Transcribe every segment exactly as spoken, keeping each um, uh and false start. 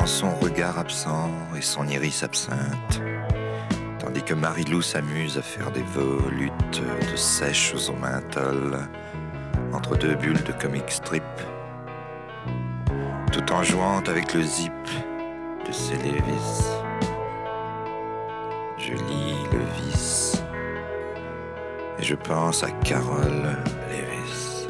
son regard absent et son iris absinthe, tandis que Marie-Lou s'amuse à faire des volutes de sèches au menthol entre deux bulles de comic strip, tout en jouant avec le zip de ses Lévis. Je lis le vice et je pense à Carole Lévis.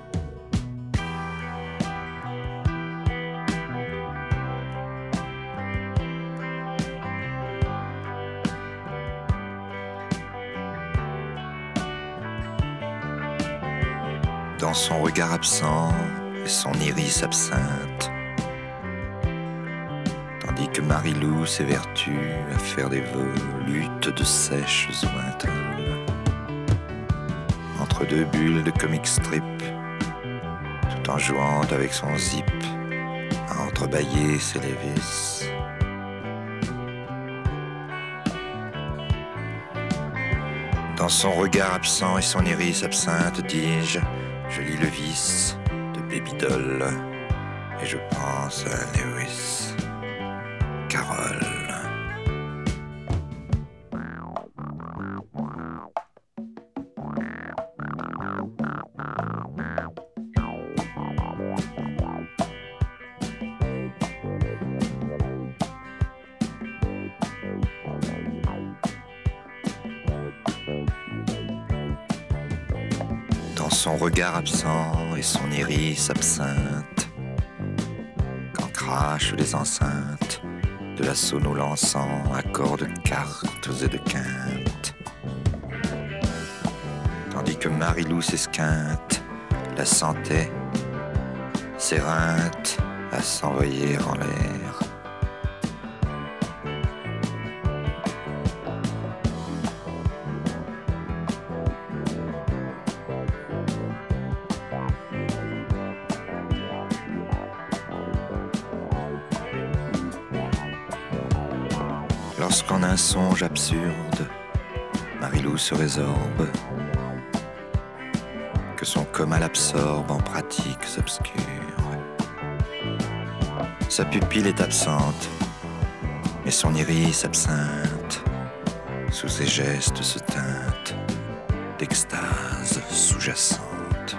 Dans son regard absent et son iris absinthe, tandis que Marie-Lou s'évertue à faire des volutes de sèches au menthol entre deux bulles de comic strip, tout en jouant avec son zip à entrebâiller ses Lévis. Dans son regard absent et son iris absinthe, dis-je, je lis le vice de Baby Doll et je pense à Lewis Carroll. Son regard absent et son iris absinthe, quand crachent les enceintes de la sono lançant à corps de cartes et de quintes, tandis que Marie-Lou s'esquinte, la sentait, s'éreinte à s'envoyer en l'air. Lorsqu'en un songe absurde, Marie-Lou se résorbe, que son coma l'absorbe en pratiques obscures. Sa pupille est absente, mais son iris absinthe, sous ses gestes se teinte d'extase sous-jacente.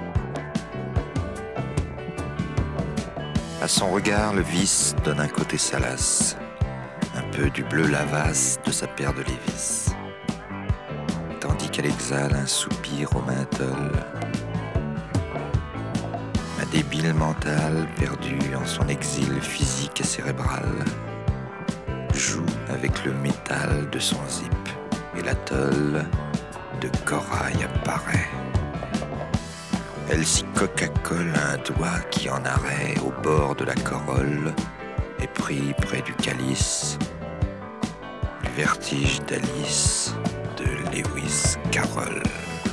À son regard, le vice donne un côté salace, un peu du bleu lavasse de sa paire de Lévis, tandis qu'elle exhale un soupir au menthol. Ma débile mentale, perdue en son exil physique et cérébral, joue avec le métal de son zip et l'atoll de corail apparaît. Elle s'y coca-colle un doigt qui en arrêt au bord de la corolle est pris près du calice. Le vertige d'Alice de Lewis Carroll.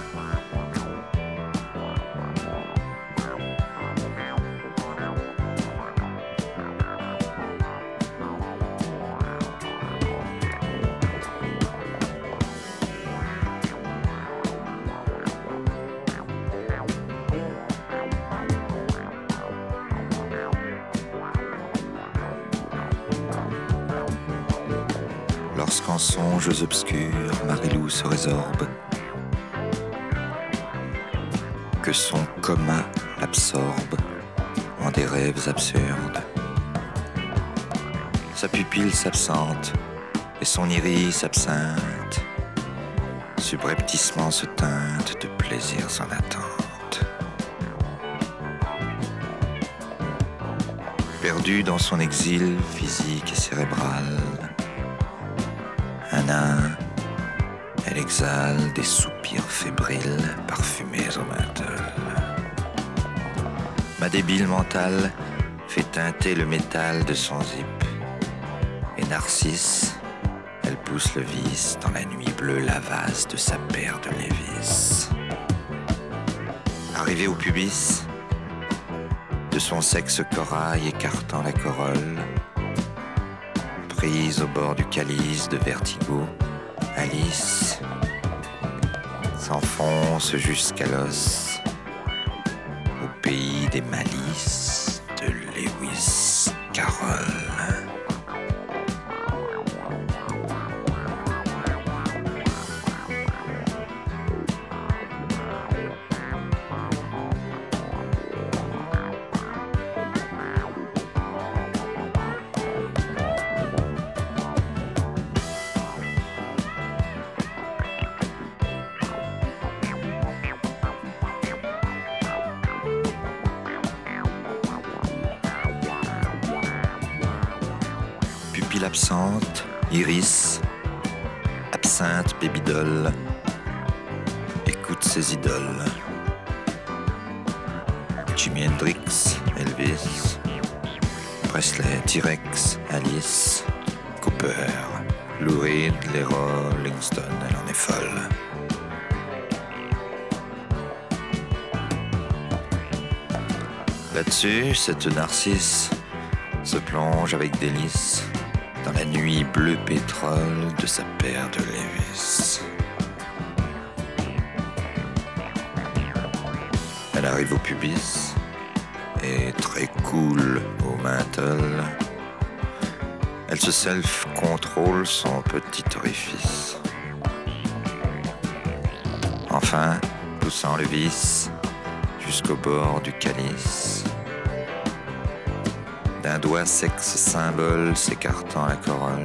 Lorsqu'en songes obscurs, Marie-Lou se résorbe, que son coma l'absorbe en des rêves absurdes. Sa pupille s'absente et son iris absinthe, subrepticement se teinte de plaisirs en attente. Perdue dans son exil physique et cérébral, un nain, elle exhale des soupirs fébriles parfumés au menthol. Ma débile mentale fait teinter le métal de son zip. Et Narcisse, elle pousse le vice dans la nuit bleue lavasse de sa paire de Lévis. Arrivée au pubis, de son sexe corail écartant la corolle, prise au bord du calice de vertigo, Alice s'enfonce jusqu'à l'os au pays des malices de Lewis Carroll. absente, iris, absinthe, babydoll, écoute ses idoles. Jimi Hendrix, Elvis, Presley, T-Rex, Alice, Cooper, Lou Reed, les Rolling Stones, elle en est folle. Là-dessus, cette narcisse se plonge avec délice dans la nuit bleu pétrole de sa paire de Levi's. Elle arrive au pubis et très cool au menthol. Elle se self-contrôle son petit orifice. Enfin, poussant le vice jusqu'au bord du calice, d'un doigt sexe symbole s'écartant la corolle.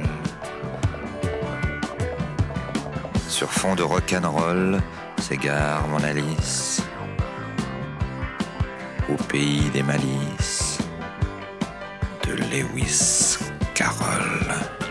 Sur fond de rock'n'roll s'égare mon Alice, au pays des malices de Lewis Carroll.